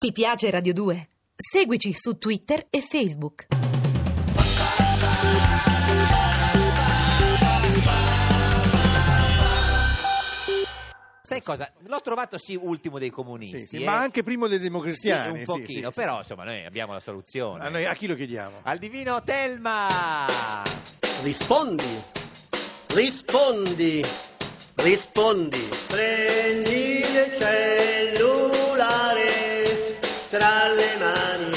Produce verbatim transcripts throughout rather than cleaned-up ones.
Ti piace Radio due? Seguici su Twitter e Facebook. Sai cosa? L'ho trovato sì ultimo dei comunisti, Sì, sì, eh. ma anche primo dei democristiani. Sì, un pochino, sì, sì, però sì. insomma noi abbiamo la soluzione. A, noi, a chi lo chiediamo? Al divino Telma! Rispondi, rispondi, rispondi. Prendi il cellulare tra le mani.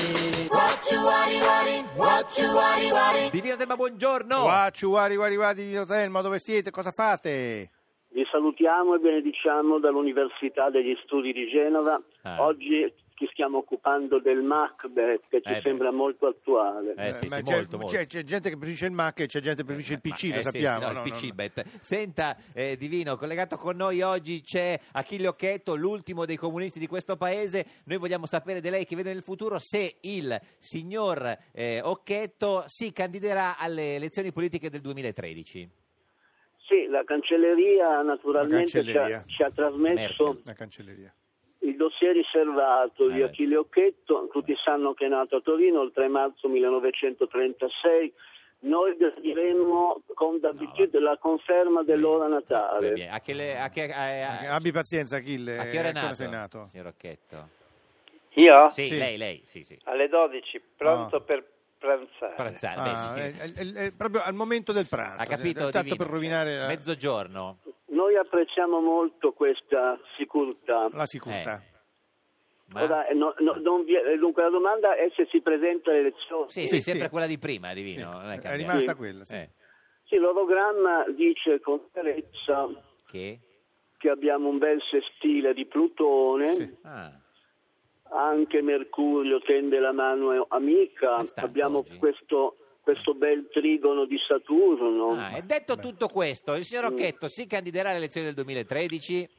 Divino Telma, buongiorno! Guacciu, guari, guari, guari, Divino Telma, dove siete? Cosa fate? Vi salutiamo e benediciamo dall'Università degli Studi di Genova. Ah. Oggi ci stiamo occupando del Macbeth, che ci Eh, sembra molto attuale. Eh sì, ma sì, c'è, molto, molto. c'è- c'è gente che preferisce il Mac e c'è gente che preferisce il P C, Ma- lo eh sì, sappiamo. sì, no, no, il no, P C no. bet. Senta, eh, Divino, collegato con noi oggi c'è Achille Occhetto, l'ultimo dei comunisti di questo paese. Noi vogliamo sapere da lei, che vede nel futuro, se il signor eh, Occhetto si candiderà alle elezioni politiche del duemilatredici. Sì, la cancelleria naturalmente La cancelleria. Ci, ha, ci ha trasmesso Merkel. La cancelleria. il dossier riservato di Eh, Achille Occhetto. Tutti sanno che è nato a Torino il tre marzo millenovecentotrentasei. Noi diremo con David la conferma dell'ora natale. A che, le- a che- a- a- Abbi pazienza, Achille. a che ora è eh, nato, sei nato? signor Occhetto? Io? Sì, Sì. lei, lei, sì, sì. Alle dodici, pronto Ah. per pranzare. Pranzare, beh, Ah, sì. è, è- è- è proprio al momento del pranzo. Ha capito, Tanto Divino? per rovinare la, Mezzogiorno. Noi apprezziamo molto questa sicurezza. la sicurezza. Ma- Ora, eh, no- no- non vi è- dunque la domanda è se si presenta alle elezioni. Sì, sì, Sì, sempre sì. quella di prima, Divino. Sì, non è è cambiato. rimasta Sì. quella, sì. Eh, Sì, l'orogramma dice con chiarezza che? che abbiamo un bel sestile di Plutone, Sì. Ah, anche Mercurio tende la mano amica, È stanco abbiamo oggi? questo, questo bel trigono di Saturno. ah, e detto tutto questo, il signor Occhetto si candiderà alle elezioni del duemilatredici?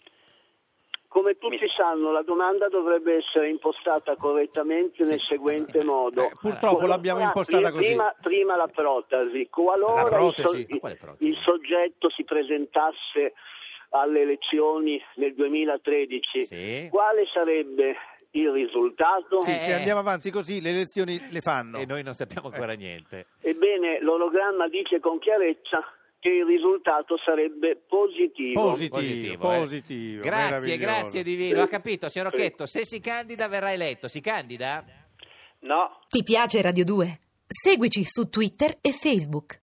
Come tutti sanno, la domanda dovrebbe essere impostata correttamente nel seguente modo. Eh, purtroppo Qualora- l'abbiamo impostata così. Prima, prima la protasi. Qualora La protesi? il, so- Ma quale protesi? il soggetto si presentasse alle elezioni nel duemilatredici, Sì. quale sarebbe il risultato? Sì, Eh, se eh. andiamo avanti così le elezioni le fanno. E noi non sappiamo ancora niente. Ebbene, l'orogramma dice con chiarezza che il risultato sarebbe positivo. Positivo, Positivo, positivo. eh. Grazie, meraviglioso. grazie Divino. Ha capito, signor Occhetto? Se si candida verrà eletto. Si candida? No. Ti piace Radio due? Seguici su Twitter e Facebook.